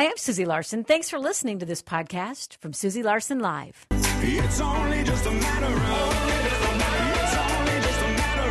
Hi, I'm Susie Larson. Thanks for listening to this podcast from Susie Larson Live. It's only just a matter of, it's only just a matter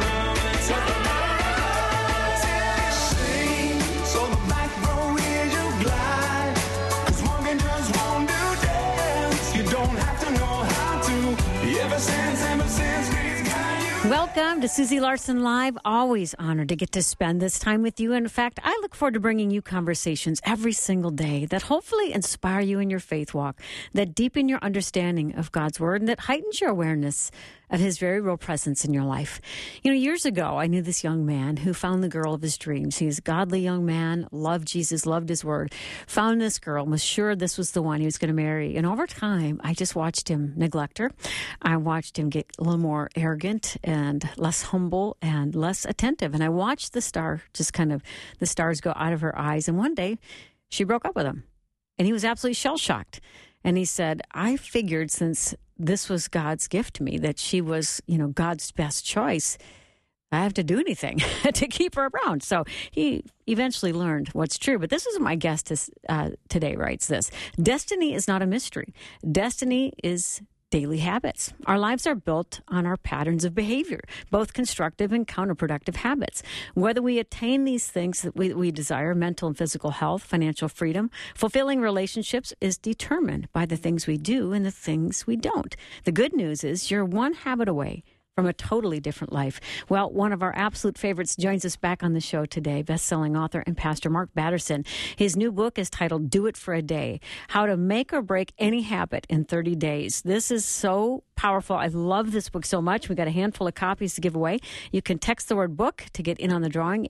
of, sing, so the black road is your glide, 'cause walking just won't do dance, you don't have to know how to, ever since we've got you. Welcome to Susie Larson Live. Always honored to get to spend this time with you. In fact, I look forward to bringing you conversations every single day that hopefully inspire you in your faith walk, that deepen your understanding of God's Word, and that heightens your awareness of His very real presence in your life. You know, years ago, I knew this young man who found the girl of his dreams. He was a godly young man, loved Jesus, loved His Word, found this girl, was sure this was the one he was going to marry. And over time, I just watched him neglect her. I watched him get a little more arrogant and less humble and less attentive. And I watched the stars go out of her eyes. And one day, she broke up with him. And he was absolutely shell-shocked. And he said, I figured since this was God's gift to me, that she was, God's best choice, I have to do anything to keep her around. So he eventually learned what's true. But this is my guest today writes this. Destiny is not a mystery. Destiny is daily habits. Our lives are built on our patterns of behavior, both constructive and counterproductive habits. Whether we attain these things that we desire, mental and physical health, financial freedom, fulfilling relationships, is determined by the things we do and the things we don't. The good news is you're one habit away from a totally different life. Well, one of our absolute favorites joins us back on the show today, best-selling author and pastor Mark Batterson. His new book is titled Do It for a Day, How to Make or Break Any Habit in 30 Days. This is so powerful. I love this book so much. We got a handful of copies to give away. You can text the word book to get in on the drawing,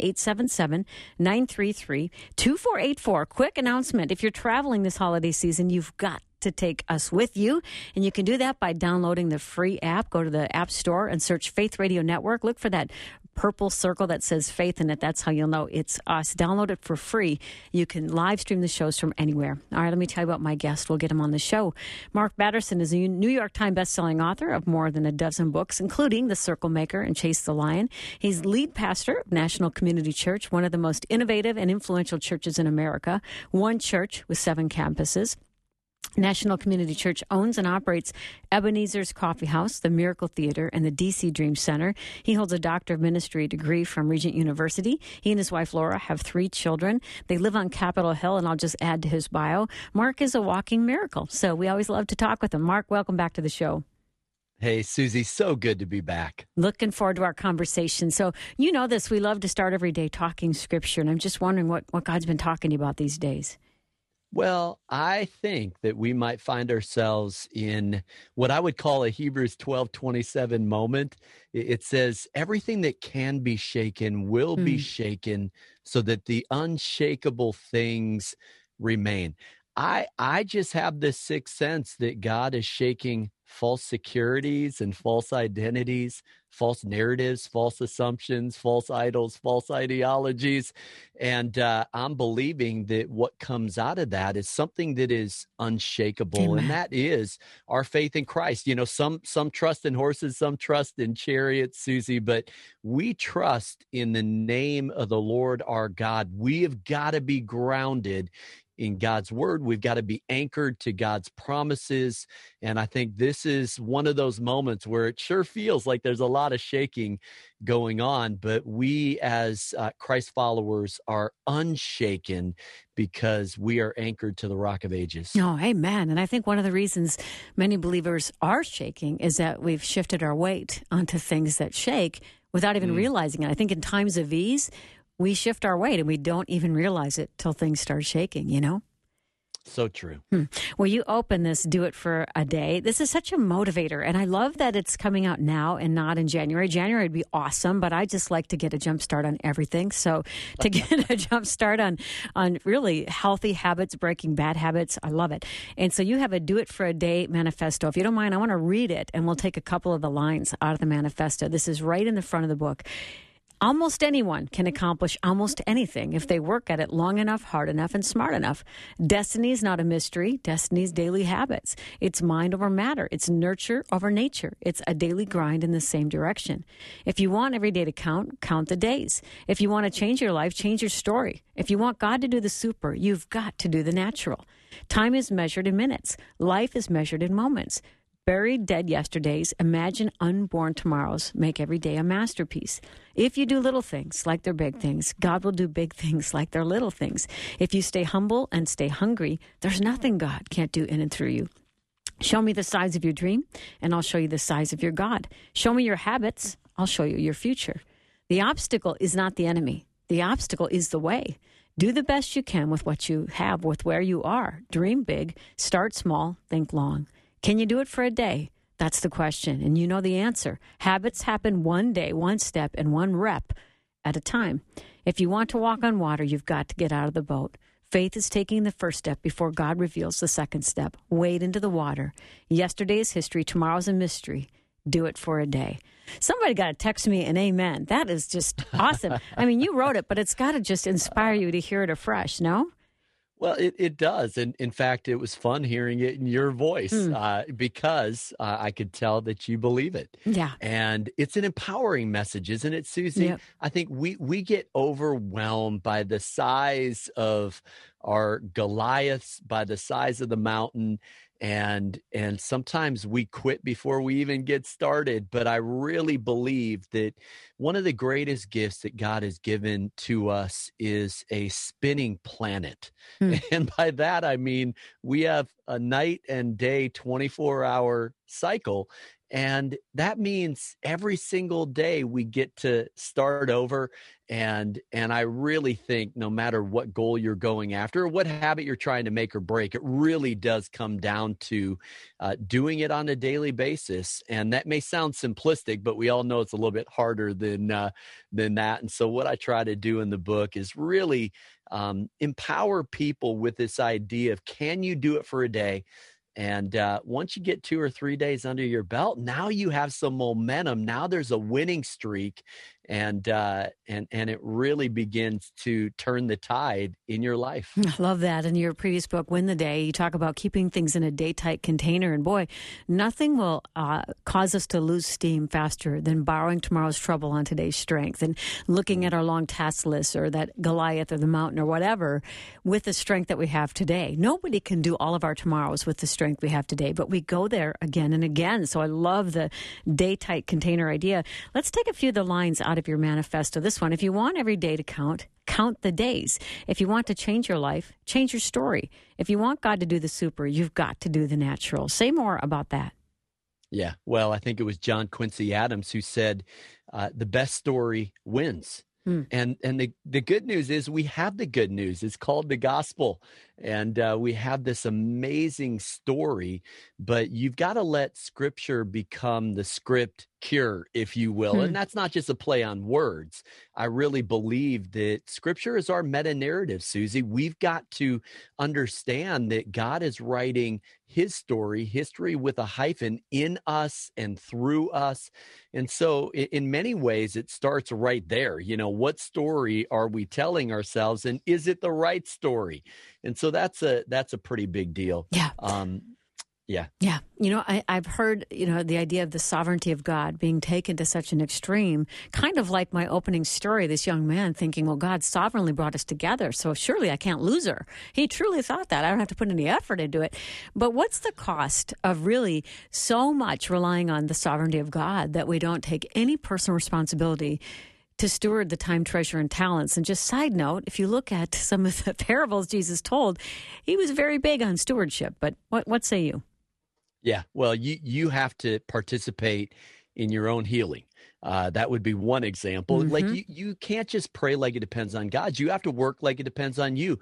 877-933-2484. Quick announcement. If you're traveling this holiday season, you've got to take us with you. And you can do that by downloading the free app. Go to the App Store and search Faith Radio Network. Look for that purple circle that says faith in it. That's how you'll know it's us. Download it for free. You can live stream the shows from anywhere. All right, let me tell you about my guest. We'll get him on the show. Mark Batterson is a New York Times bestselling author of more than a dozen books, including The Circle Maker and Chase the Lion. He's lead pastor of National Community Church, one of the most innovative and influential churches in America, one church with 7 campuses. National Community Church owns and operates Ebenezer's Coffee House, the Miracle Theater, and the DC Dream Center. He holds a Doctor of Ministry degree from Regent University. He and his wife, Laura, have 3 children. They live on Capitol Hill, and I'll just add to his bio, Mark is a walking miracle. So we always love to talk with him. Mark, welcome back to the show. Hey, Susie, so good to be back. Looking forward to our conversation. So you know this, we love to start every day talking Scripture, and I'm just wondering what God's been talking to you about these days. Well, I think that we might find ourselves in what I would call a Hebrews 12:27 moment. It says, everything that can be shaken will be shaken so that the unshakable things remain. I just have this sixth sense that God is shaking false securities and false identities, false narratives, false assumptions, false idols, false ideologies. And I'm believing that what comes out of that is something that is unshakable. Amen. And that is our faith in Christ. You know, some trust in horses, some trust in chariots, Susie, but we trust in the name of the Lord our God. We have got to be grounded in God's word. We've got to be anchored to God's promises. And I think this is one of those moments where it sure feels like there's a lot of shaking going on, but we as Christ followers are unshaken because we are anchored to the Rock of Ages. Oh, amen. And I think one of the reasons many believers are shaking is that we've shifted our weight onto things that shake without even realizing it. I think in times of ease, we shift our weight and we don't even realize it till things start shaking, you know? So true. Well, you open this Do It for a Day. This is such a motivator, and I love that it's coming out now and not in January. January would be awesome, but I just like to get a jump start on everything. So to get a jump start on really healthy habits, breaking bad habits, I love it. And so you have a Do It for a Day manifesto. If you don't mind, I want to read it, and we'll take a couple of the lines out of the manifesto. This is right in the front of the book. Almost anyone can accomplish almost anything if they work at it long enough, hard enough, and smart enough. Destiny is not a mystery. Destiny is daily habits. It's mind over matter. It's nurture over nature. It's a daily grind in the same direction. If you want every day to count, count the days. If you want to change your life, change your story. If you want God to do the super, you've got to do the natural. Time is measured in minutes. Life is measured in moments. Buried dead yesterdays, imagine unborn tomorrows. Make every day a masterpiece. If you do little things like they're big things, God will do big things like they're little things. If you stay humble and stay hungry, there's nothing God can't do in and through you. Show me the size of your dream, and I'll show you the size of your God. Show me your habits, I'll show you your future. The obstacle is not the enemy. The obstacle is the way. Do the best you can with what you have, with where you are. Dream big, start small, think long. Can you do it for a day? That's the question, and you know the answer. Habits happen one day, one step, and one rep at a time. If you want to walk on water, you've got to get out of the boat. Faith is taking the first step before God reveals the second step. Wade into the water. Yesterday is history. Tomorrow's a mystery. Do it for a day. Somebody got to text me an amen. That is just awesome. I mean, you wrote it, but it's got to just inspire you to hear it afresh, no? Well, it does. And in fact, it was fun hearing it in your voice because I could tell that you believe it. Yeah. And it's an empowering message, isn't it, Susie? Yep. I think we get overwhelmed by the size of our Goliaths, by the size of the mountain. And sometimes we quit before we even get started. But I really believe that one of the greatest gifts that God has given to us is a spinning planet. And by that, I mean, we have a night and day 24-hour cycle. And that means every single day we get to start over. And I really think no matter what goal you're going after or what habit you're trying to make or break, it really does come down to doing it on a daily basis. And that may sound simplistic, but we all know it's a little bit harder than that. And so what I try to do in the book is really empower people with this idea of, can you do it for a day? And once you get 2 or 3 days under your belt, now you have some momentum. Now there's a winning streak, and it really begins to turn the tide in your life. I love that. In your previous book, Win the Day, you talk about keeping things in a day-tight container. And boy, nothing will cause us to lose steam faster than borrowing tomorrow's trouble on today's strength and looking at our long task list or that Goliath or the mountain or whatever with the strength that we have today. Nobody can do all of our tomorrows with the strength we have today, but we go there again and again. So I love the day-tight container idea. Let's take a few of the lines out of your manifesto. This one: if you want every day to count, count the days. If you want to change your life, change your story. If you want God to do the super, you've got to do the natural. Say more about that. Yeah, well, I think it was John Quincy Adams who said, the best story wins. And the good news is we have the good news. It's called the gospel. And we have this amazing story, but you've got to let Scripture become the script cure, if you will. And that's not just a play on words. I really believe that Scripture is our meta-narrative, Susie. We've got to understand that God is writing his story, history with a hyphen, in us and through us. And so in many ways, it starts right there. You know, what story are we telling ourselves, and is it the right story? And so that's a pretty big deal. Yeah. Yeah. You know, I've heard, the idea of the sovereignty of God being taken to such an extreme, kind of like my opening story, this young man thinking, well, God sovereignly brought us together, so surely I can't lose her. He truly thought that. I don't have to put any effort into it. But what's the cost of really so much relying on the sovereignty of God that we don't take any personal responsibility to steward the time, treasure, and talents? And just side note, if you look at some of the parables Jesus told, he was very big on stewardship. But what say you? Yeah, well, you have to participate in your own healing. That would be one example. Like you can't just pray like it depends on God. You have to work like it depends on you.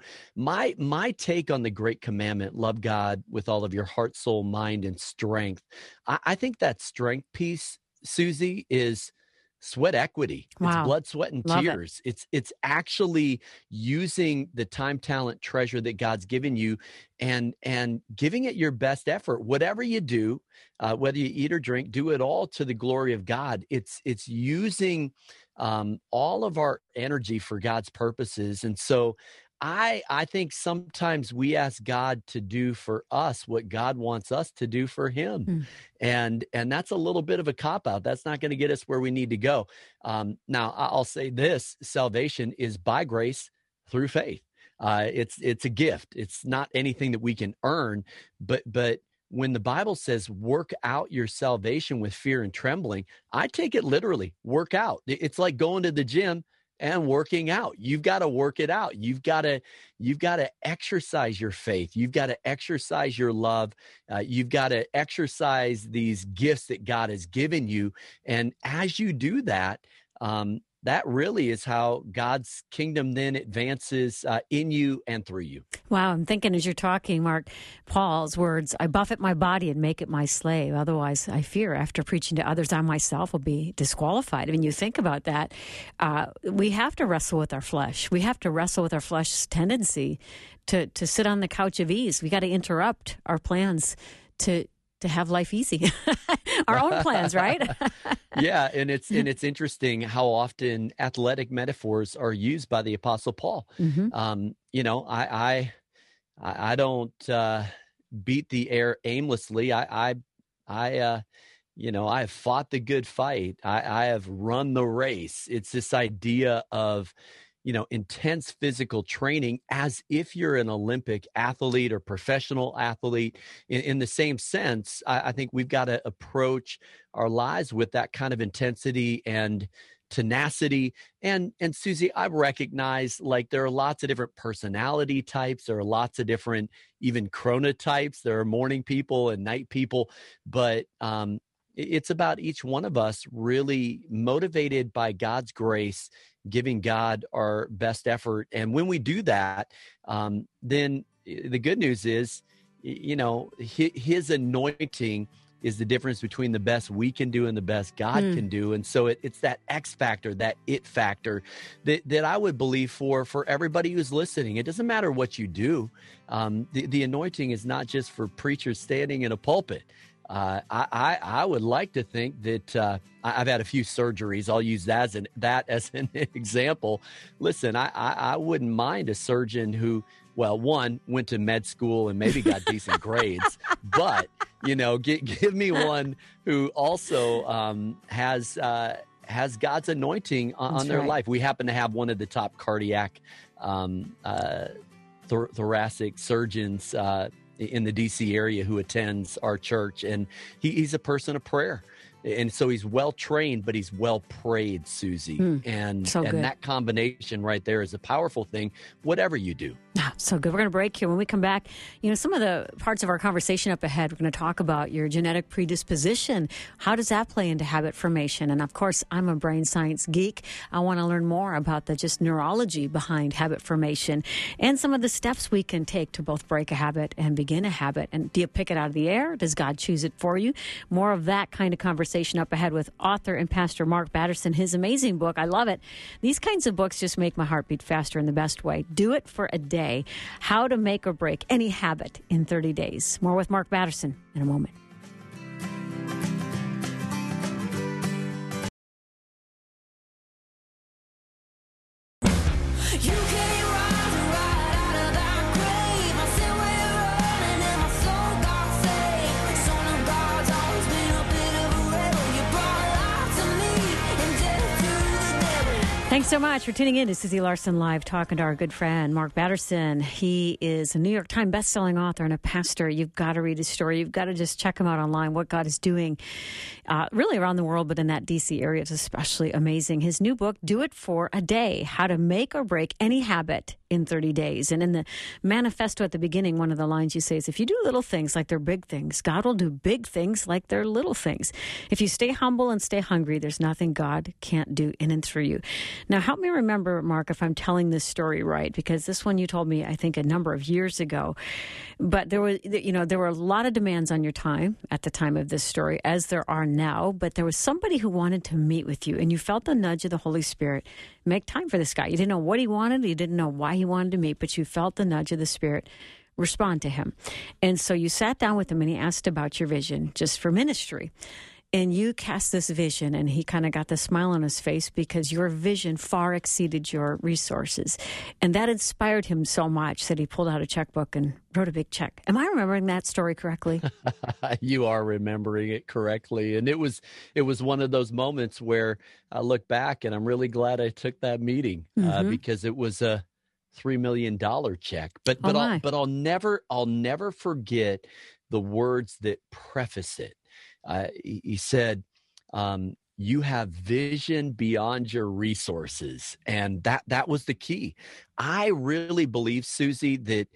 My take on the great commandment, love God with all of your heart, soul, mind, and strength. I think that strength piece, Susie, is sweat equity. Wow. It's blood, sweat, and Love it. tears. It's actually using the time, talent, treasure that God's given you and giving it your best effort. Whatever you do, whether you eat or drink, do it all to the glory of God. It's using all of our energy for God's purposes. And so I think sometimes we ask God to do for us what God wants us to do for him. And that's a little bit of a cop-out. That's not going to get us where we need to go. Now, I'll say this: salvation is by grace through faith. It's a gift. It's not anything that we can earn, but when the Bible says work out your salvation with fear and trembling, I take it literally. Work out. It's like going to the gym and working out. You've got to work it out. You've got to exercise your faith. You've got to exercise your love. You've got to exercise these gifts that God has given you. And as you do that, that really is how God's kingdom then advances in you and through you. Wow, I'm thinking as you're talking, Mark, Paul's words, I buffet my body and make it my slave. Otherwise, I fear after preaching to others, I myself will be disqualified. I mean, you think about that. We have to wrestle with our flesh. We have to wrestle with our flesh's tendency to sit on the couch of ease. We got to interrupt our plans to have life easy. Our own plans, right? Yeah, and it's interesting how often athletic metaphors are used by the Apostle Paul. I don't beat the air aimlessly. I have fought the good fight. I have run the race. It's this idea of intense physical training as if you're an Olympic athlete or professional athlete. In the same sense, I think we've got to approach our lives with that kind of intensity and tenacity. And Susie, I recognize like there are lots of different personality types. There are lots of different even chronotypes. There are morning people and night people, but it's about each one of us really motivated by God's grace, giving God our best effort. And when we do that, then the good news is, his anointing is the difference between the best we can do and the best God can do. And so it's that X factor, that it factor that I would believe for everybody who's listening. It doesn't matter what you do. The anointing is not just for preachers standing in a pulpit. I would like to think that I've had a few surgeries. I'll use that as an example. Listen, I wouldn't mind a surgeon who, well, one, went to med school and maybe got decent grades, but give me one who also has God's anointing on their life. We happen to have one of the top cardiac thoracic surgeons in the DC area who attends our church, and he's a person of prayer. And so he's well trained, but he's well prayed, Susie. And that combination right there is a powerful thing, whatever you do. So good. We're going to break here. When we come back, some of the parts of our conversation up ahead, we're going to talk about your genetic predisposition. How does that play into habit formation? And of course, I'm a brain science geek. I want to learn more about the just neurology behind habit formation and some of the steps we can take to both break a habit and begin a habit. And do you pick it out of the air? Does God choose it for you? More of that kind of conversation up ahead with author and pastor Mark Batterson. His amazing book. I love it. These kinds of books just make my heart beat faster in the best way. Do It for a Day. How to make or break any habit in 30 days. More with Mark Batterson in a moment. Thanks so much for tuning in to Susie Larson Live, talking to our good friend, Mark Batterson. He is a New York Times bestselling author and a pastor. You've got to read his story. You've got to just check him out online, what God is doing really around the world, but in that D.C. area is especially amazing. His new book, Do It for a Day, How to Make or Break Any Habit in 30 Days. And in the manifesto at the beginning, one of the lines you say is, if you do little things like they're big things, God will do big things like they're little things. If you stay humble and stay hungry, there's nothing God can't do in and through you. Now, help me remember, Mark, if I'm telling this story right, because this one you told me, I think, a number of years ago. But there were a lot of demands on your time at the time of this story, as there are now. But there was somebody who wanted to meet with you, and you felt the nudge of the Holy Spirit. Make time for this guy. You didn't know what he wanted. You didn't know why he wanted to meet, but you felt the nudge of the Spirit. Respond to him. And so you sat down with him and he asked about your vision just for ministry. And you cast this vision, and he kind of got the smile on his face because your vision far exceeded your resources. And that inspired him so much that he pulled out a checkbook and wrote a big check. Am I remembering that story correctly? You are remembering it correctly. And it was one of those moments where I look back and I'm really glad I took that meeting because it was a $3 million check. But I'll never forget the words that preface it. He said, you have vision beyond your resources. And that was the key. I really believe, Susie, that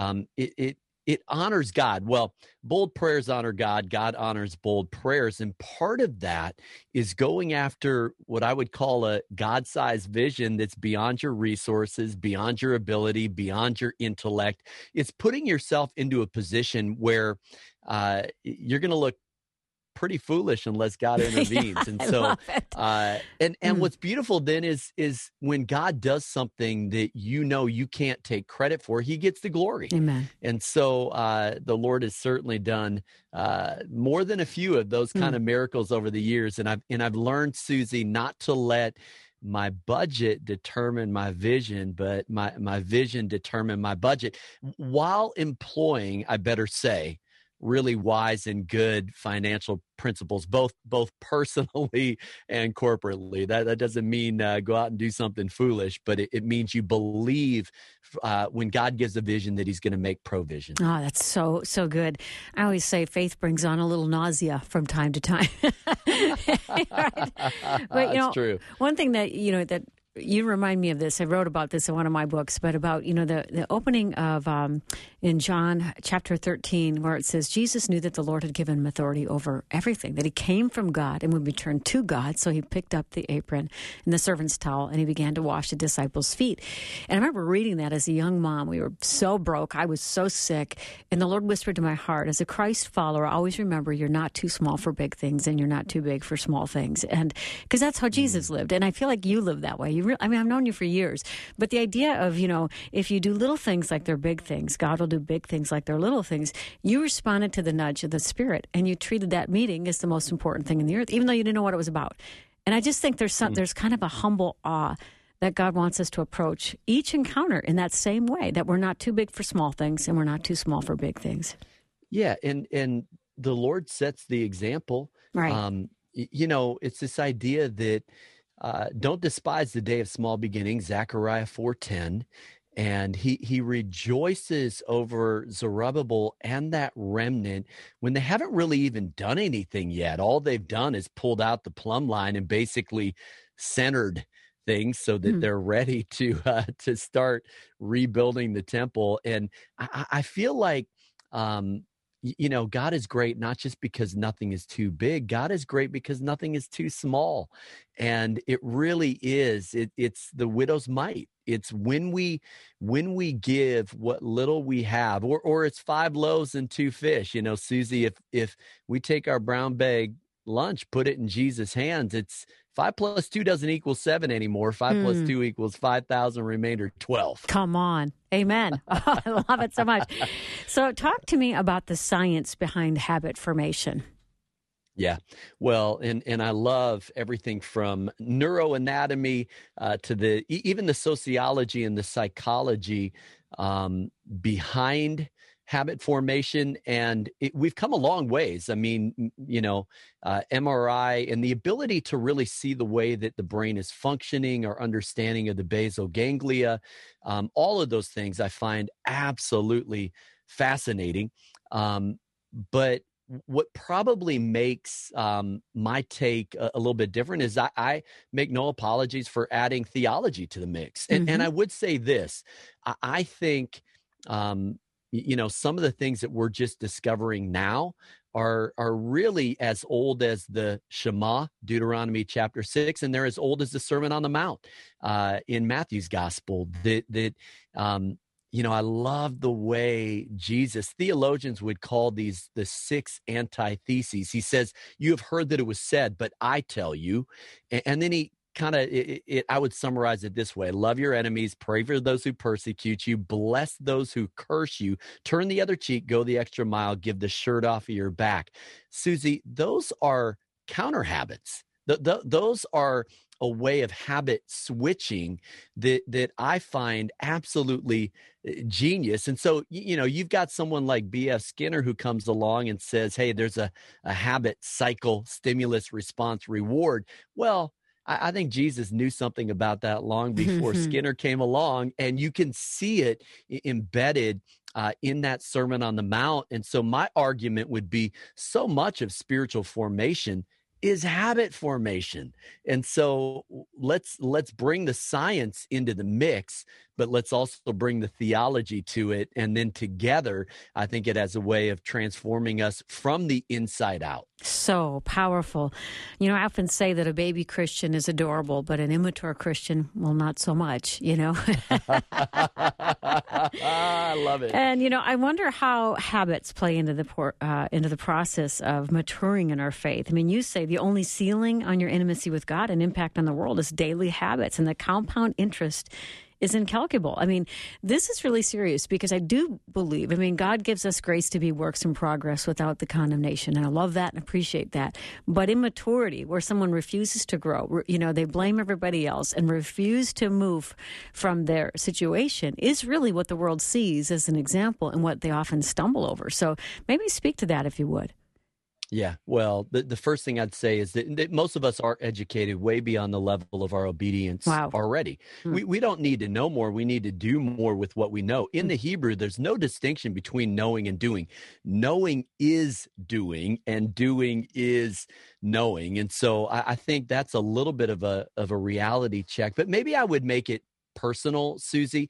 it honors God. Well, bold prayers honor God. God honors bold prayers. And part of that is going after what I would call a God-sized vision that's beyond your resources, beyond your ability, beyond your intellect. It's putting yourself into a position where you're going to look pretty foolish unless God intervenes. Yeah, and so what's beautiful then is when God does something that you can't take credit for, he gets the glory. Amen. And so the Lord has certainly done more than a few of those kind of miracles over the years. And I've learned, Susie, not to let my budget determine my vision, but my vision determine my budget, while employing, I better say, really wise and good financial principles, both personally and corporately. That doesn't mean go out and do something foolish, but it means you believe when God gives a vision that he's going to make provision. Oh, that's so good. I always say faith brings on a little nausea from time to time. Right? But That's true. One thing that that you remind me of this. I wrote about this in one of my books, but about, the opening of in John chapter 13, where it says Jesus knew that the Lord had given him authority over everything, that he came from God and would return to God. So he picked up the apron and the servant's towel and he began to wash the disciples' feet. And I remember reading that as a young mom. We were so broke. I was so sick. And the Lord whispered to my heart, as a Christ follower, always remember you're not too small for big things and you're not too big for small things. And because that's how Jesus lived. And I feel like you live that way. I've known you for years, but the idea of, if you do little things like they're big things, God will do big things like they're little things. You responded to the nudge of the Spirit, and you treated that meeting as the most important thing in the earth, even though you didn't know what it was about. And I just think there's kind of a humble awe that God wants us to approach each encounter in that same way, that we're not too big for small things and we're not too small for big things. Yeah, and the Lord sets the example. Right. It's this idea that don't despise the day of small beginnings, Zechariah 4:10. And he rejoices over Zerubbabel and that remnant when they haven't really even done anything yet. All they've done is pulled out the plumb line and basically centered things so that they're ready to start rebuilding the temple. And I feel like God is great, not just because nothing is too big. God is great because nothing is too small. And it really is. It's the widow's mite. It's when we give what little we have, or it's 5 loaves and 2 fish. Susie, if we take our brown bag lunch, put it in Jesus' hands, it's 5 plus 2 doesn't equal 7 anymore. 5 plus 2 equals 5,000, remainder 12. Come on. Amen. Oh, I love it so much. So talk to me about the science behind habit formation. Yeah. Well, and I love everything from neuroanatomy to even the sociology and the psychology behind habit formation. And we've come a long ways. I mean, MRI and the ability to really see the way that the brain is functioning, our understanding of the basal ganglia, all of those things I find absolutely fascinating. But what probably makes my take a little bit different is I make no apologies for adding theology to the mix. And I would say this, I think some of the things that we're just discovering now are really as old as the Shema, Deuteronomy chapter 6, and they're as old as the Sermon on the Mount in Matthew's gospel. I love the way theologians would call these the 6 antitheses. He says, you have heard that it was said, but I tell you. And then he I would summarize it this way: love your enemies, pray for those who persecute you, bless those who curse you, turn the other cheek, go the extra mile, give the shirt off of your back. Susie, those are counter habits. Those are a way of habit switching that I find absolutely genius. And so, you've got someone like B.F. Skinner who comes along and says, hey, there's a habit cycle, stimulus, response, reward. Well, I think Jesus knew something about that long before Skinner came along, and you can see it embedded in that Sermon on the Mount. And so my argument would be so much of spiritual formation is habit formation. And so let's bring the science into the mix, but let's also bring the theology to it. And then together, I think it has a way of transforming us from the inside out. So powerful. I often say that a baby Christian is adorable, but an immature Christian, well, not so much, I love it. And, I wonder how habits play into the process of maturing in our faith. I mean, you say the only ceiling on your intimacy with God and impact on the world is daily habits, and the compound interest is incalculable. I mean, this is really serious because I do believe, God gives us grace to be works in progress without the condemnation. And I love that and appreciate that. But immaturity, where someone refuses to grow, they blame everybody else and refuse to move from their situation, is really what the world sees as an example and what they often stumble over. So maybe speak to that if you would. Yeah, well, the first thing I'd say is that most of us are educated way beyond the level of our obedience already. We don't need to know more. We need to do more with what we know. In the Hebrew, there's no distinction between knowing and doing. Knowing is doing, and doing is knowing. And so I think that's a little bit of a reality check. But maybe I would make it personal, Susie.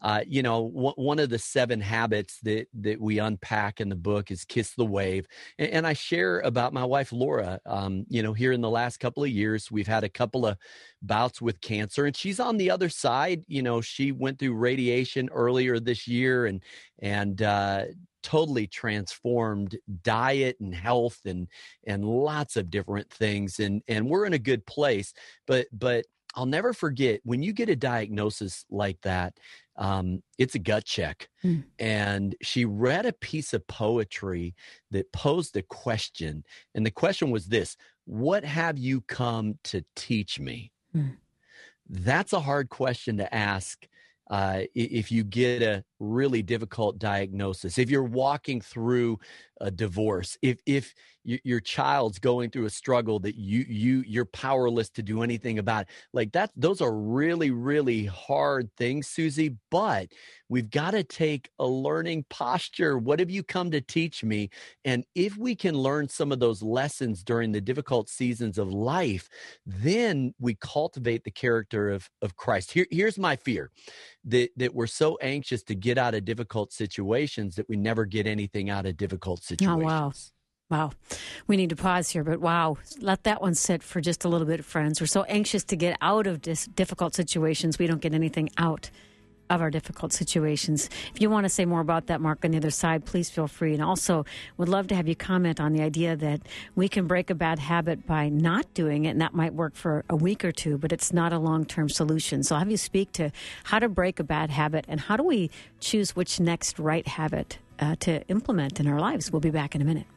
One of the 7 habits that we unpack in the book is Kiss the Wave. And I share about my wife, Laura. Here in the last couple of years, we've had a couple of bouts with cancer, and she's on the other side. She went through radiation earlier this year and totally transformed diet and health and lots of different things. And we're in a good place, but I'll never forget when you get a diagnosis like that, it's a gut check. And she read a piece of poetry that posed a question. And the question was this: what have you come to teach me? That's a hard question to ask if you get a really difficult diagnosis, if you're walking through a divorce, if your child's going through a struggle that you're powerless to do anything about it. Like that, those are really, really hard things, Susie, but we've got to take a learning posture. What have you come to teach me? And if we can learn some of those lessons during the difficult seasons of life, then we cultivate the character of Christ. Here's my fear, that we're so anxious to get out of difficult situations that we never get anything out of difficult situations. Oh, wow. We need to pause here, but wow, let that one sit for just a little bit, friends. We're so anxious to get out of difficult situations, we don't get anything out of our difficult situations. If you want to say more about that, Mark, on the other side, please feel free. And also would love to have you comment on the idea that we can break a bad habit by not doing it, and that might work for a week or two, but it's not a long-term solution. So I'll have you speak to how to break a bad habit and how do we choose which next right habit to implement in our lives. We'll be back in a minute.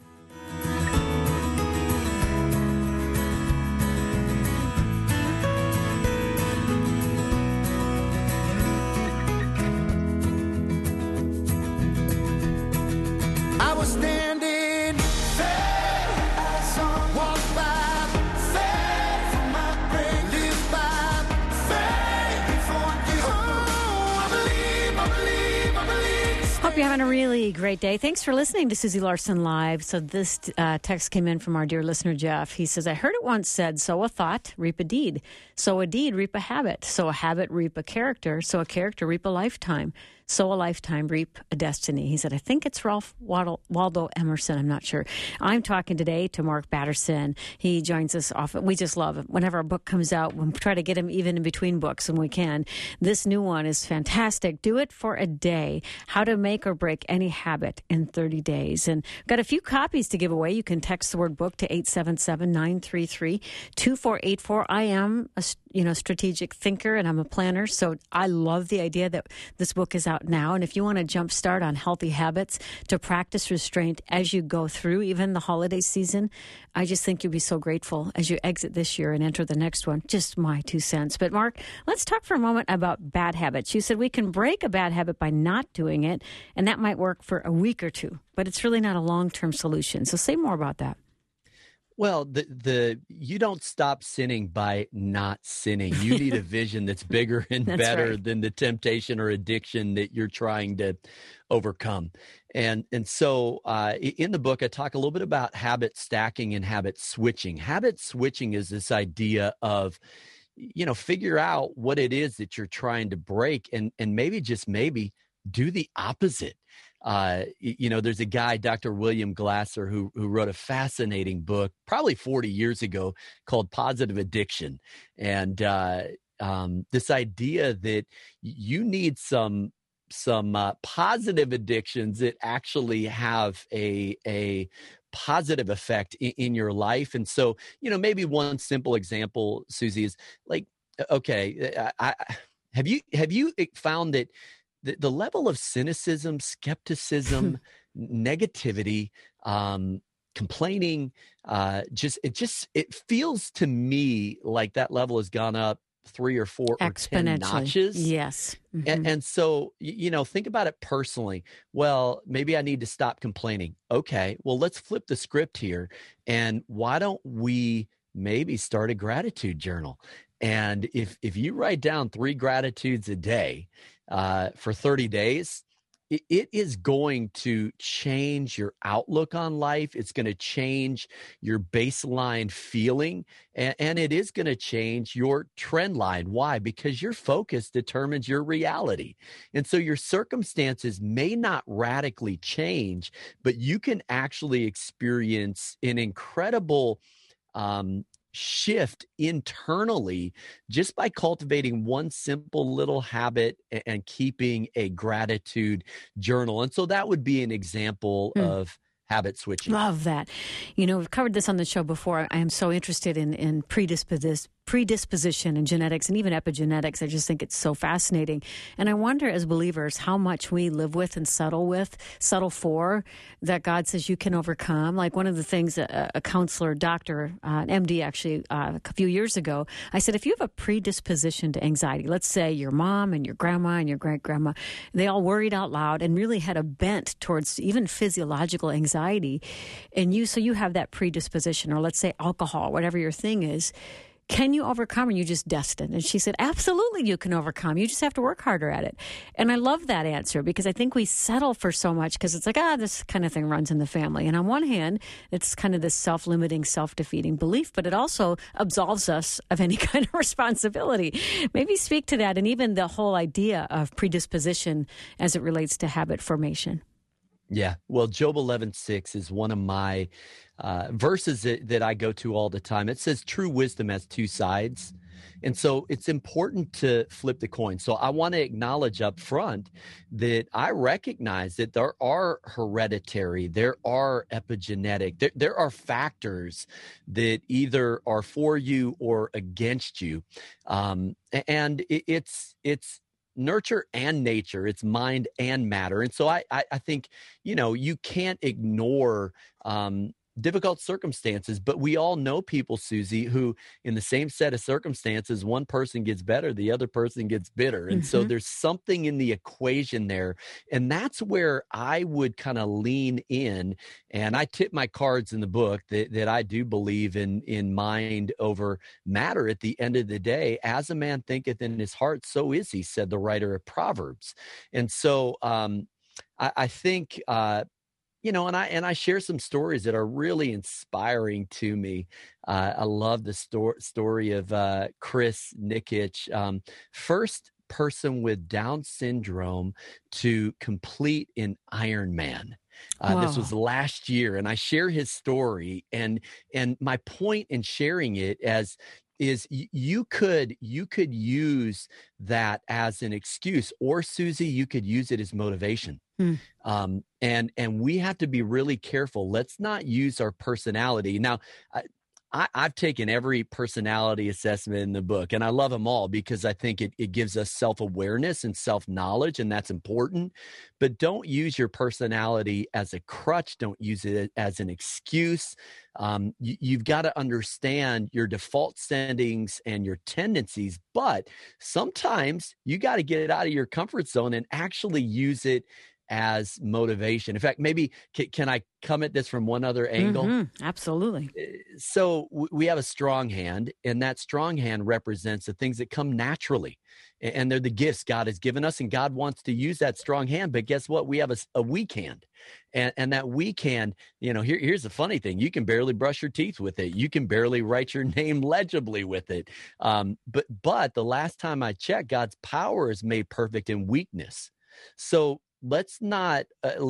I was standing walk by from my grave, live by before you. I believe. Hope you're having a really great day. Thanks for listening to Susie Larson Live. So this text came in from our dear listener, Jeff. He says, I heard it once said, sow a thought, reap a deed. Sow a deed, reap a habit. Sow a habit, reap a character. Sow a character, reap a lifetime. sow a lifetime, reap a destiny. He said, I think it's Ralph Waldo Emerson. I'm not sure. I'm talking today to Mark Batterson. He joins us often. We just love it. Whenever a book comes out, we try to get him even in between books when we can. This new one is fantastic. Do It for a Day, How to Make or Break Any Habit in 30 Days. And got a few copies to give away. You can text the word book to 877-933-2484. I am a strategic thinker and I'm a planner, so I love the idea that this book is out now. And if you want to jumpstart on healthy habits to practice restraint as you go through even the holiday season, I just think you'll be so grateful as you exit this year and enter the next one. Just my 2 cents. But Mark, let's talk for a moment about bad habits. You said we can break a bad habit by not doing it, and that might work for a week or two, but it's really not a long-term solution. So say more about that. Well, you don't stop sinning by not sinning. You need a vision that's bigger and better than the temptation or addiction that you're trying to overcome. And so in the book, I talk a little bit about habit stacking and habit switching. Habit switching is this idea of, figure out what it is that you're trying to break and maybe just maybe do the opposite. There's a guy, Dr. William Glasser, who wrote a fascinating book probably 40 years ago called Positive Addiction. And this idea that you need some positive addictions that actually have a positive effect in your life. And so, maybe one simple example, Susie, is like, okay, have you found that the level of cynicism, skepticism, negativity, complaining, it feels to me like that level has gone up 3 or 4 or 10 notches. Yes. Mm-hmm. And so, think about it personally. Well, maybe I need to stop complaining. Okay, well, let's flip the script here. And why don't we maybe start a gratitude journal? And if you write down 3 gratitudes a day, for 30 days, it is going to change your outlook on life. It's going to change your baseline feeling, and it is going to change your trend line. Why? Because your focus determines your reality. And so your circumstances may not radically change, but you can actually experience an incredible shift internally just by cultivating one simple little habit and keeping a gratitude journal. And so that would be an example of habit switching. Love that. We've covered this on the show before. I am so interested in predisposition and genetics and even epigenetics. I just think it's so fascinating. And I wonder as believers how much we live with and settle for that God says you can overcome. Like one of the things a counselor, doctor, an MD actually a few years ago, I said, if you have a predisposition to anxiety, let's say your mom and your grandma and your great-grandma, they all worried out loud and really had a bent towards even physiological anxiety. And you have that predisposition, or let's say alcohol, whatever your thing is. Can you overcome, or are you just destined? And she said, absolutely you can overcome. You just have to work harder at it. And I love that answer because I think we settle for so much because it's like, this kind of thing runs in the family. And on one hand, it's kind of this self-limiting, self-defeating belief, but it also absolves us of any kind of responsibility. Maybe speak to that and even the whole idea of predisposition as it relates to habit formation. Yeah. Well, Job 11:6 is one of my verses that I go to all the time. It says true wisdom has 2 sides. And so it's important to flip the coin. So I want to acknowledge up front that I recognize that there are hereditary, there are epigenetic, there are factors that either are for you or against you. And it's nurture and nature. It's mind and matter. And so I think, you can't ignore difficult circumstances, but we all know people, Susie, who in the same set of circumstances, one person gets better, the other person gets bitter. And so there's something in the equation there. And that's where I would kind of lean in. And I tip my cards in the book that I do believe in mind over matter at the end of the day. As a man thinketh in his heart, so is he, said the writer of Proverbs. And so I think, and I share some stories that are really inspiring to me. I love the story of Chris Nikich. First person with Down syndrome to complete an Ironman. This was last year, and I share his story. And my point in sharing it is you could use that as an excuse, or Susie, you could use it as motivation. And we have to be really careful. Let's not use our personality. Now, I've taken every personality assessment in the book, and I love them all because I think it gives us self-awareness and self-knowledge, and that's important. But don't use your personality as a crutch. Don't use it as an excuse. You've got to understand your default settings and your tendencies, but sometimes you got to get it out of your comfort zone and actually use it as motivation. In fact, maybe can I come at this from one other angle? Absolutely. So we have a strong hand, and that strong hand represents the things that come naturally, and they're the gifts God has given us, and God wants to use that strong hand. But guess what? We have a weak hand, and that weak hand, here's the funny thing: you can barely brush your teeth with it. You can barely write your name legibly with it. But the last time I checked, God's power is made perfect in weakness. So let's not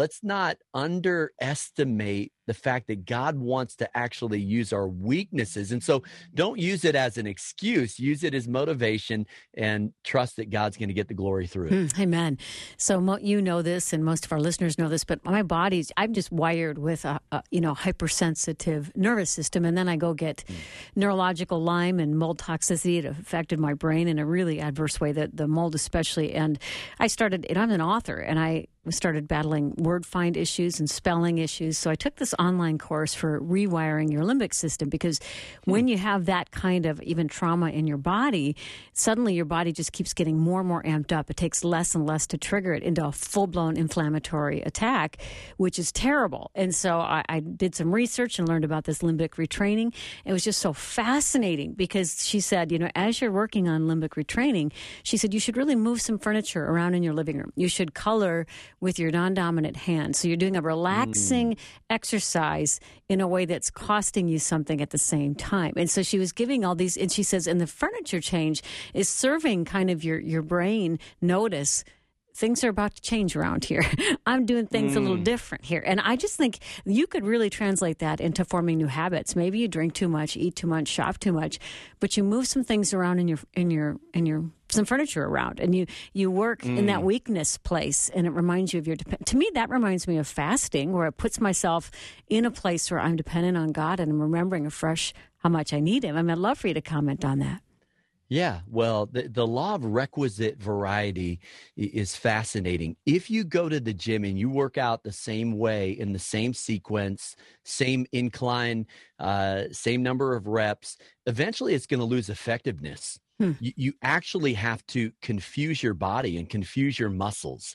underestimate the fact that God wants to actually use our weaknesses. And so don't use it as an excuse. Use it as motivation and trust that God's going to get the glory through it. Amen. So you know this, and most of our listeners know this, but my body's, I'm just wired with a hypersensitive nervous system. And then I go get neurological Lyme and mold toxicity. It affected my brain in a really adverse way, the mold especially. And I'm an author, and I started battling word find issues and spelling issues. So I took this online course for rewiring your limbic system, because when you have that kind of even trauma in your body, suddenly your body just keeps getting more and more amped up. It takes less and less to trigger it into a full-blown inflammatory attack, which is terrible. And so I did some research and learned about this limbic retraining. It was just so fascinating, because she said, as you're working on limbic retraining, she said you should really move some furniture around in your living room. You should color with your non-dominant hand. So you're doing a relaxing exercise in a way that's costing you something at the same time. And so she was giving all these, and she says, and the furniture change is serving kind of your brain notice things are about to change around here. I'm doing things a little different here. And I just think you could really translate that into forming new habits. Maybe you drink too much, eat too much, shop too much, but you move some things around in your some furniture around, and you work in that weakness place, and it reminds you of to me, that reminds me of fasting, where it puts myself in a place where I'm dependent on God and I'm remembering afresh how much I need Him. I'd love for you to comment on that. Yeah, well, the law of requisite variety is fascinating. If you go to the gym and you work out the same way, in the same sequence, same incline, same number of reps, eventually it's going to lose effectiveness. You actually have to confuse your body and confuse your muscles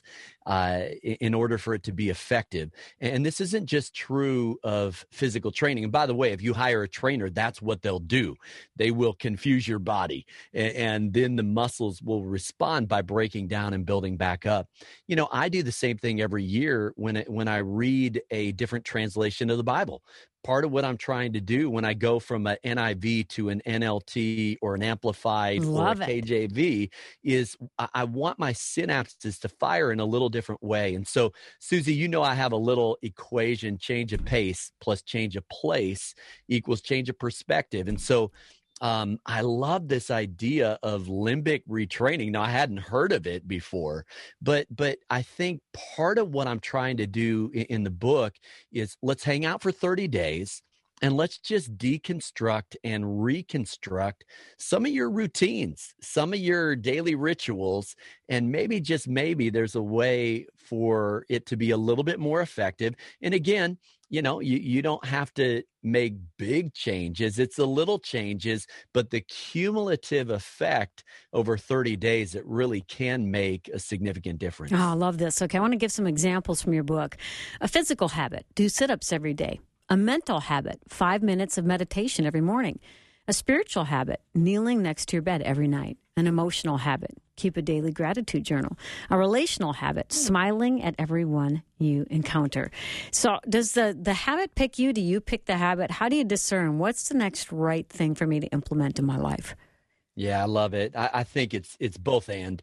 in order for it to be effective. And this isn't just true of physical training. And by the way, if you hire a trainer, that's what they'll do. They will confuse your body, and then the muscles will respond by breaking down and building back up. I do the same thing every year when I read a different translation of the Bible. Part of what I'm trying to do when I go from an NIV to an NLT or an Amplified or a KJV is I want my synapses to fire in a little different way. And so, Susie, I have a little equation: change of pace plus change of place equals change of perspective. And so I love this idea of limbic retraining. Now, I hadn't heard of it before, but I think part of what I'm trying to do in the book is let's hang out for 30 days and let's just deconstruct and reconstruct some of your routines, some of your daily rituals, and maybe, just maybe, there's a way for it to be a little bit more effective. And again, you don't have to make big changes. It's the little changes, but the cumulative effect over 30 days, it really can make a significant difference. Oh, I love this. Okay, I want to give some examples from your book. A physical habit: do sit-ups every day. A mental habit: 5 minutes of meditation every morning. A spiritual habit: kneeling next to your bed every night. An emotional habit: keep a daily gratitude journal. A relational habit: smiling at everyone you encounter. So does the habit pick you? Do you pick the habit? How do you discern what's the next right thing for me to implement in my life? Yeah, I love it. I think it's both and.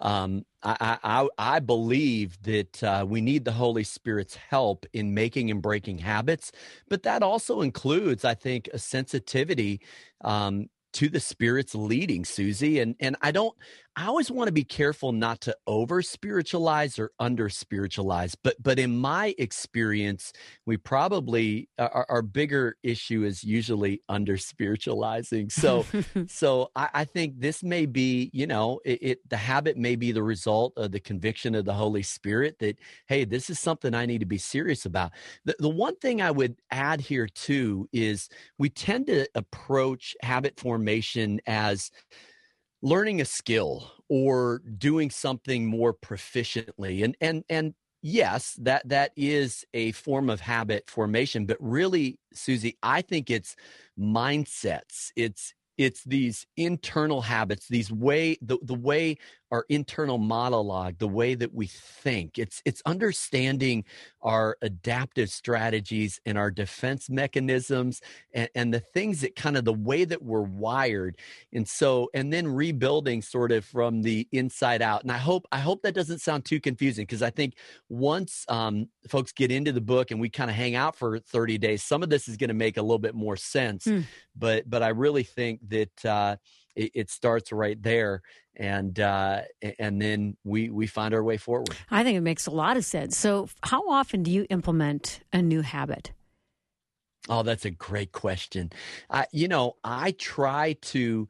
I believe that we need the Holy Spirit's help in making and breaking habits, but that also includes, I think, a sensitivity to the Spirit's leading, Susie. And I always want to be careful not to over spiritualize or under spiritualize. But in my experience, we probably our bigger issue is usually under spiritualizing. So I think this may be, the habit may be the result of the conviction of the Holy Spirit that, hey, this is something I need to be serious about. The one thing I would add here too is we tend to approach habit formation as learning a skill or doing something more proficiently. And yes, that is a form of habit formation, but really, Susie, I think it's mindsets. It's these internal habits, the way our internal monologue, the way that we think. It's understanding our adaptive strategies and our defense mechanisms and the things that kind of the way that we're wired. And then rebuilding sort of from the inside out. And I hope that doesn't sound too confusing, because I think once folks get into the book and we kind of hang out for 30 days, some of this is going to make a little bit more sense. But I really think that it starts right there, and then we find our way forward. I think it makes a lot of sense. So how often do you implement a new habit? Oh, that's a great question. I try to,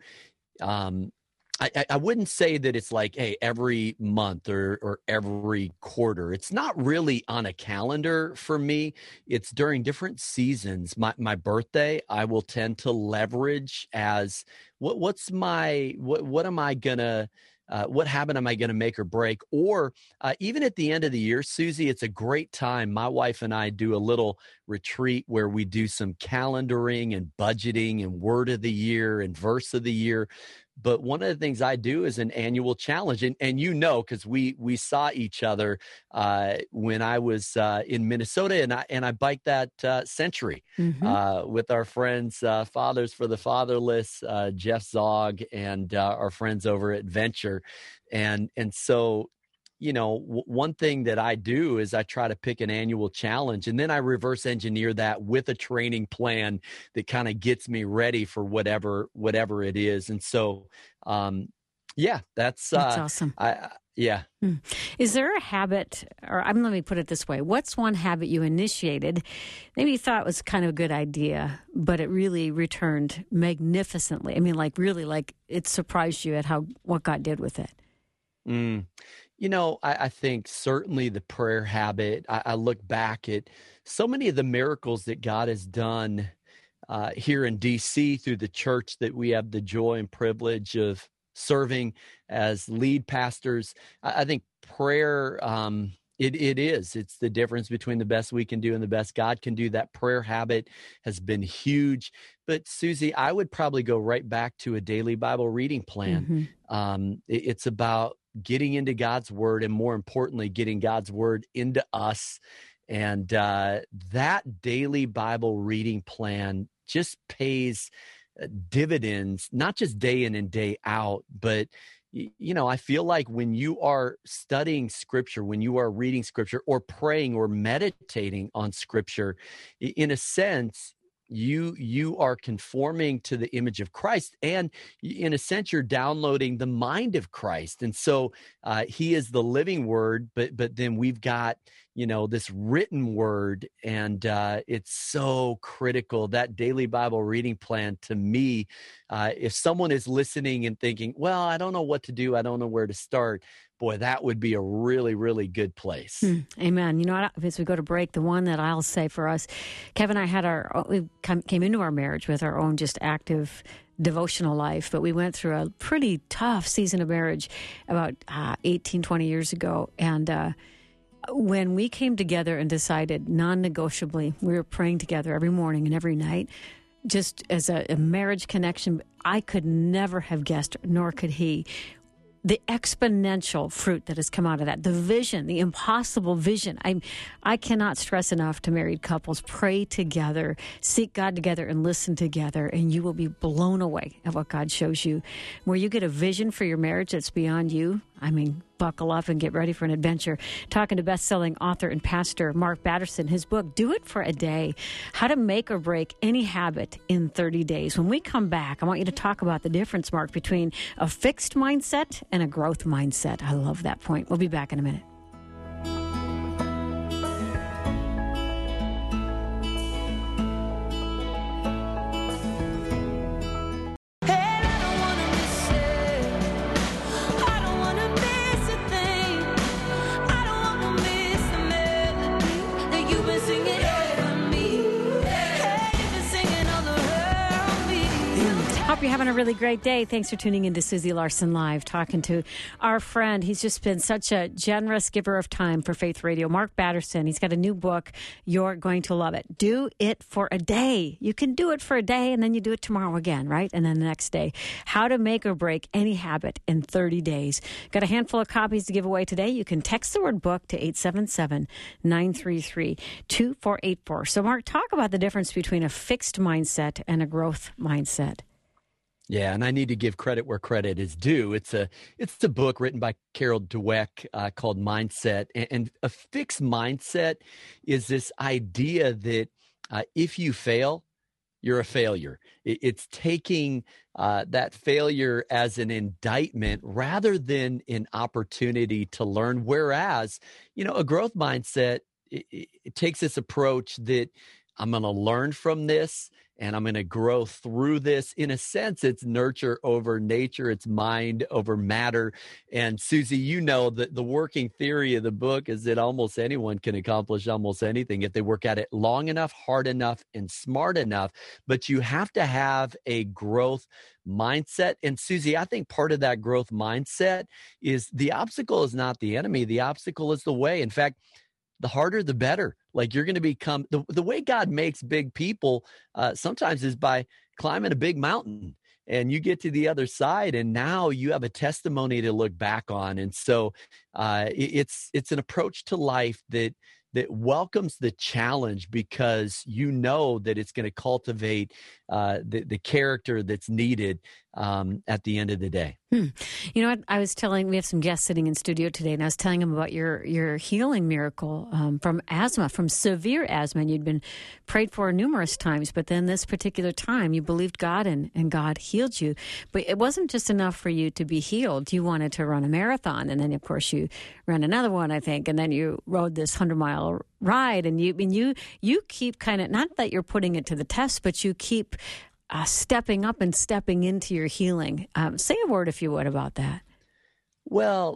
I wouldn't say that it's like, hey, every month or every quarter. It's not really on a calendar for me. It's during different seasons. My birthday, I will tend to leverage as what am I gonna what habit am I going to make or break? Or even at the end of the year, Susie, it's a great time. My wife and I do a little retreat where we do some calendaring and budgeting and word of the year and verse of the year. But one of the things I do is an annual challenge. And because we saw each other when I was in Minnesota, and I biked that century with our friends, Fathers for the Fatherless, Jeff Zog, and our friends over at Venture. And so, one thing that I do is I try to pick an annual challenge, and then I reverse engineer that with a training plan that kind of gets me ready for whatever it is. And so, that's awesome. Is there a habit, or let me put it this way. What's one habit you initiated, maybe you thought was kind of a good idea, but it really returned magnificently? I mean, like it surprised you at what God did with it. I think certainly the prayer habit. I look back at so many of the miracles that God has done here in D.C. through the church that we have the joy and privilege of serving as lead pastors. I think prayer, it's the difference between the best we can do and the best God can do. That prayer habit has been huge. But Susie, I would probably go right back to a daily Bible reading plan. It's about getting into God's word, and more importantly, getting God's word into us. And that daily Bible reading plan just pays dividends, not just day in and day out, but I feel like when you are studying scripture, when you are reading scripture or praying or meditating on scripture, in a sense, you are conforming to the image of Christ, and in a sense, you're downloading the mind of Christ. And so he is the living word, but then we've got, this written word, and it's so critical. That daily Bible reading plan, to me, if someone is listening and thinking, well, I don't know what to do, I don't know where to start, boy, that would be a really, really good place. Amen. As we go to break, the one that I'll say for us, Kevin and I we came into our marriage with our own just active devotional life, but we went through a pretty tough season of marriage about 18, 20 years ago. And when we came together and decided non-negotiably, we were praying together every morning and every night, just as a marriage connection, I could never have guessed, nor could he, the exponential fruit that has come out of that, the vision, the impossible vision. I cannot stress enough to married couples, pray together, seek God together, and listen together, and you will be blown away at what God shows you. Where you get a vision for your marriage that's beyond you, buckle up and get ready for an adventure. Talking to best-selling author and pastor Mark Batterson, his book, Do It for a Day, How to Make or Break Any Habit in 30 Days. When we come back, I want you to talk about the difference, Mark, between a fixed mindset and a growth mindset. I love that point. We'll be back in a minute. Hope you're having a really great day. Thanks for tuning in to Susie Larson Live, talking to our friend. He's just been such a generous giver of time for Faith Radio, Mark Batterson. He's got a new book. You're going to love it. Do it for a day. You can do it for a day, and then you do it tomorrow again, right? And then the next day. How to make or break any habit in 30 days. Got a handful of copies to give away today. You can text the word book to 877-933-2484. So, Mark, talk about the difference between a fixed mindset and a growth mindset. Yeah, and I need to give credit where credit is due. It's a book written by Carol Dweck called Mindset. And a fixed mindset is this idea that if you fail, you're a failure. It's taking that failure as an indictment rather than an opportunity to learn. Whereas, a growth mindset, it takes this approach that I'm going to learn from this and I'm going to grow through this. In a sense, it's nurture over nature. It's mind over matter. And Susie, that the working theory of the book is that almost anyone can accomplish almost anything if they work at it long enough, hard enough, and smart enough. But you have to have a growth mindset. And Susie, I think part of that growth mindset is the obstacle is not the enemy. The obstacle is the way. In fact, the harder, the better. Like you're going to become the way God makes big people sometimes is by climbing a big mountain, and you get to the other side, and now you have a testimony to look back on. And so it's an approach to life that welcomes the challenge because that it's going to cultivate the character that's needed at the end of the day. You know what? We have some guests sitting in studio today, and I was telling them about your healing miracle from asthma, from severe asthma. And you'd been prayed for numerous times, but then this particular time you believed God and God healed you. But it wasn't just enough for you to be healed. You wanted to run a marathon, and then of course you ran another one, I think, and then you rode this 100-mile ride. And you keep kind of, not that you're putting it to the test, but you keep stepping up and stepping into your healing. Say a word, if you would, about that. Well,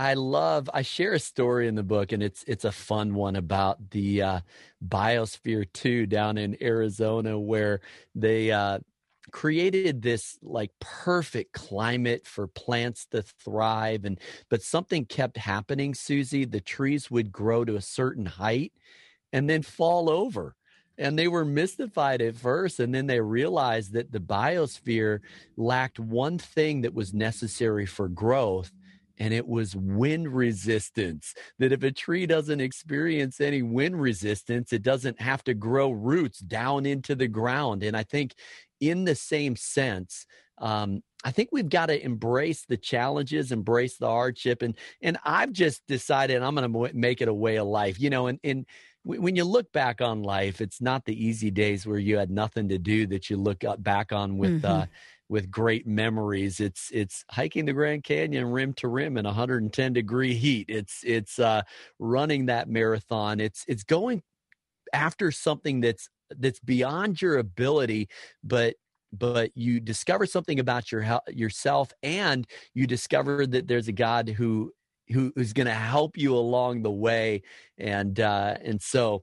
I share a story in the book, and it's a fun one about the Biosphere 2 down in Arizona, where they created this like perfect climate for plants to thrive. But something kept happening, Susie. The trees would grow to a certain height and then fall over. And they were mystified at first, and then they realized that the biosphere lacked one thing that was necessary for growth, and it was wind resistance. That if a tree doesn't experience any wind resistance, it doesn't have to grow roots down into the ground. And I think in the same sense, I think we've got to embrace the challenges, embrace the hardship. And I've just decided I'm going to make it a way of life, and when you look back on life, it's not the easy days where you had nothing to do that you look back on with great memories. It's hiking the Grand Canyon rim to rim in 110-degree heat. It's running that marathon. It's going after something that's beyond your ability, but you discover something about yourself, and you discover that there's a God who's going to help you along the way. And so,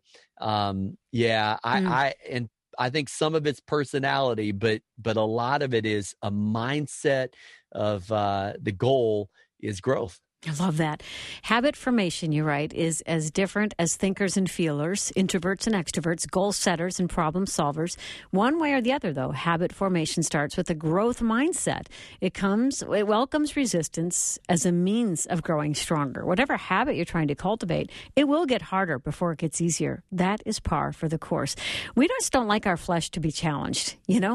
I think some of it's personality, but a lot of it is a mindset of the goal is growth. I love that. Habit formation, you're right, is as different as thinkers and feelers, introverts and extroverts, goal setters and problem solvers. One way or the other, though, habit formation starts with a growth mindset. It welcomes resistance as a means of growing stronger. Whatever habit you're trying to cultivate, it will get harder before it gets easier. That is par for the course. We just don't like our flesh to be challenged, you know?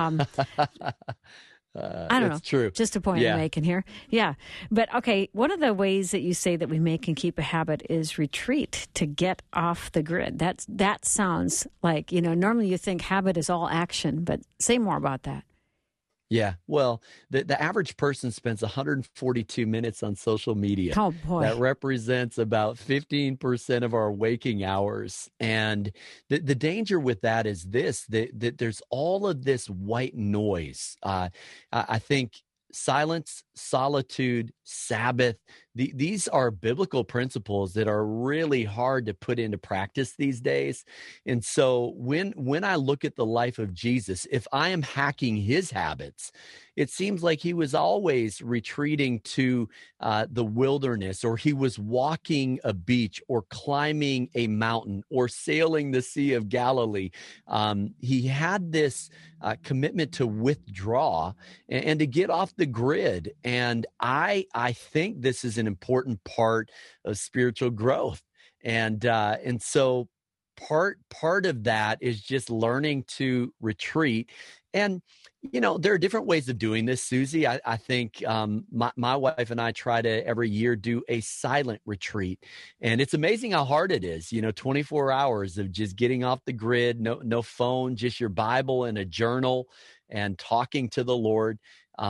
I don't know. True. Just a point I'm making here. Yeah. But okay, one of the ways that you say that we make and keep a habit is retreat, to get off the grid. That sounds like, normally you think habit is all action, but say more about that. Yeah. Well, the average person spends 142 minutes on social media. Oh, boy. That represents about 15% of our waking hours. And the danger with that is that there's all of this white noise. I think silence, solitude, Sabbath, these are biblical principles that are really hard to put into practice these days. And so when I look at the life of Jesus, if I am hacking his habits, it seems like he was always retreating to the wilderness, or he was walking a beach, or climbing a mountain, or sailing the Sea of Galilee. He had this commitment to withdraw and to get off the grid. And I think this is an important part of spiritual growth. And so part of that is just learning to retreat. And, there are different ways of doing this, Susie. I think my wife and I try to every year do a silent retreat. And it's amazing how hard it is, 24 hours of just getting off the grid, no phone, just your Bible and a journal, and talking to the Lord.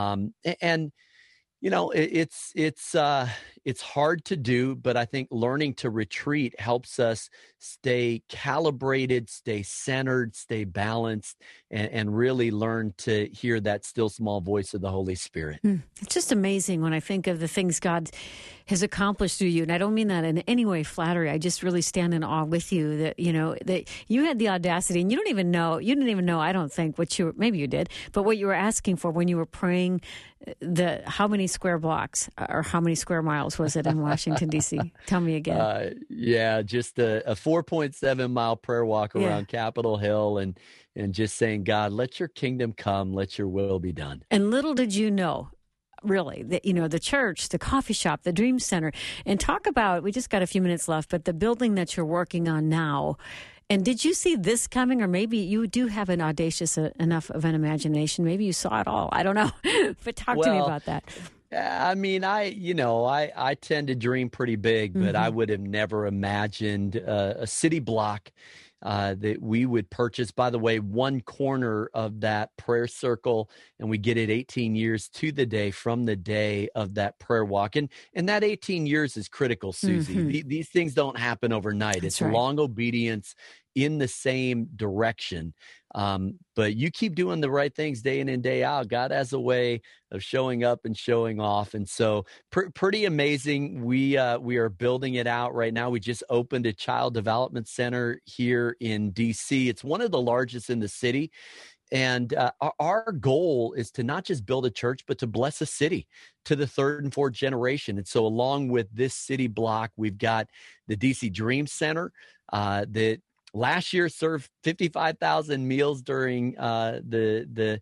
It's hard to do, but I think learning to retreat helps us stay calibrated, stay centered, stay balanced, and really learn to hear that still small voice of the Holy Spirit. It's just amazing when I think of the things God has accomplished through you. And I don't mean that in any way flattery. I just really stand in awe with you that, that you had the audacity, and you didn't even know, I don't think, maybe you did, but what you were asking for when you were praying how many square blocks or how many square miles was it in Washington, D.C.? Tell me again. Just a 4.7 mile prayer walk around Capitol Hill, and just saying, God, let your kingdom come, let your will be done. And little did you know, really, that, the church, the coffee shop, the Dream Center, and talk about, we just got a few minutes left, but the building that you're working on now. And did you see this coming? Or maybe you do have an audacious enough of an imagination. Maybe you saw it all. I don't know. But talk to me about that. I mean, I tend to dream pretty big, but I would have never imagined a city block that we would purchase. By the way, one corner of that prayer circle, and we get it 18 years to the day from the day of that prayer walk. And that 18 years is critical, Susie. These things don't happen overnight. It's long obedience in the same direction. But you keep doing the right things day in and day out. God has a way of showing up and showing off. And so pretty amazing. We are building it out right now. We just opened a child development center here in DC. It's one of the largest in the city. And our goal is to not just build a church, but to bless a city to the third and fourth generation. And so along with this city block, we've got the DC Dream Center that last year served 55,000 meals during the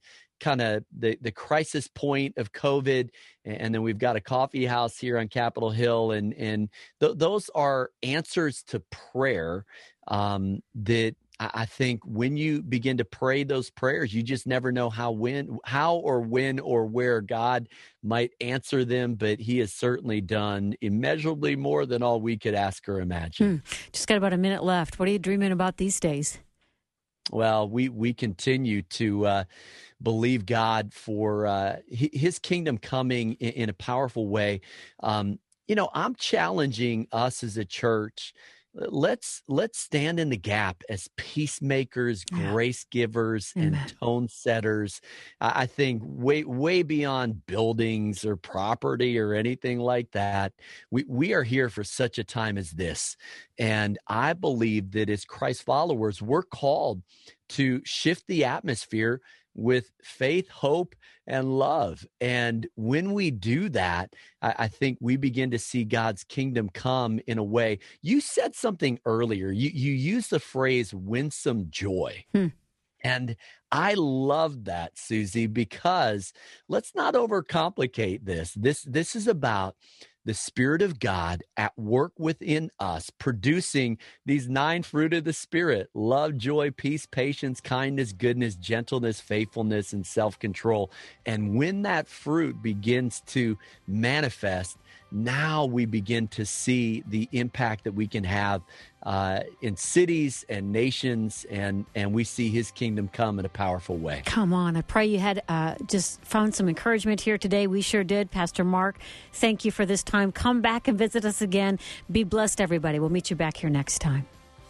crisis point of COVID. And then we've got a coffee house here on Capitol Hill. And those are answers to prayer that I think when you begin to pray those prayers, you just never know how or when or where God might answer them. But he has certainly done immeasurably more than all we could ask or imagine. Just got about a minute left. What are you dreaming about these days? Well, we continue to believe God for his kingdom coming in a powerful way. I'm challenging us as a church. Let's stand in the gap as peacemakers, grace givers, and tone setters. I think way beyond buildings or property or anything like that. We are here for such a time as this. And I believe that as Christ followers, we're called to shift the atmosphere with faith, hope, and love. And when we do that, I think we begin to see God's kingdom come in a way. You said something earlier. You used the phrase winsome joy. And I love that, Susie, because let's not overcomplicate this. This is about the Spirit of God at work within us, producing these 9 fruit of the Spirit: love, joy, peace, patience, kindness, goodness, gentleness, faithfulness, and self-control. And when that fruit begins to manifest, now we begin to see the impact that we can have in cities and nations, and we see his kingdom come in a powerful way. Come on. I pray you had just found some encouragement here today. We sure did. Pastor Mark, thank you for this time. Come back and visit us again. Be blessed, everybody. We'll meet you back here next time.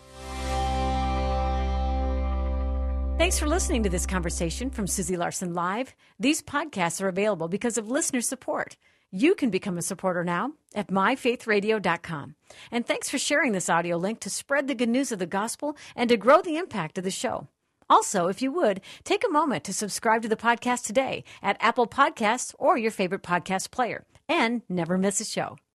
Thanks for listening to this conversation from Susie Larson Live. These podcasts are available because of listener support. You can become a supporter now at myfaithradio.com. And thanks for sharing this audio link to spread the good news of the gospel and to grow the impact of the show. Also, if you would, take a moment to subscribe to the podcast today at Apple Podcasts or your favorite podcast player, and never miss a show.